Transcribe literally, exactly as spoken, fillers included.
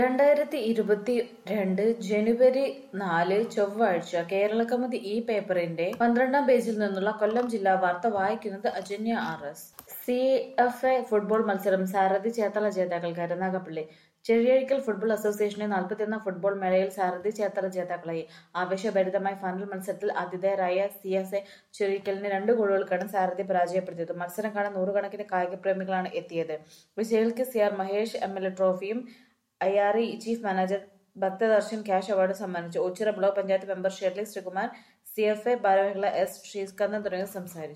രണ്ടായിരത്തി ഇരുപത്തിരണ്ട് ജനുവരി നാല് ചൊവ്വാഴ്ച കേരളകൗമുദി ഈ പേപ്പറിന്റെ പന്ത്രണ്ടാം പേജിൽ നിന്നുള്ള കൊല്ലം ജില്ലാ വാർത്ത വായിക്കുന്നത് Ajanya R S. C F A football മത്സരം സാരഥി ചേർത്തല ജേതാക്കൾ കരുനാഗപ്പള്ളി. ചെറിയഴിക്കൽ ഫുട്ബോൾ അസോസിയേഷന്റെ നാൽപ്പത്തിയൊന്നാം ഫുട്ബോൾ മേളയിൽ സാരഥി ചേർത്തല ജേതാക്കളായി. ആവേശഭരിതമായ ഫൈനൽ മത്സരത്തിൽ ആതിഥേയരായ സി എസ് എ ചെറിയഴിക്കലിനെ രണ്ട് ഗോളുകൾക്കാണ് സാരഥി പരാജയപ്പെടുത്തിയത്. മത്സരം കാണാൻ നൂറുകണക്കിന് കായികപ്രേമികളാണ് എത്തിയത്. വിജയികൾക്ക് C R Mahesh M L A ട്രോഫിയും I R E chief manager Bhakthadarshan cash അവാർഡും സമ്മാനിച്ചു. Ochira block panchayat member Shirley Sreekumar, C F A ഭാരവാഹികളായ എസ് ശ്രീസ്കന്ദൻ തുടങ്ങിയവർ സംസാരിച്ചു.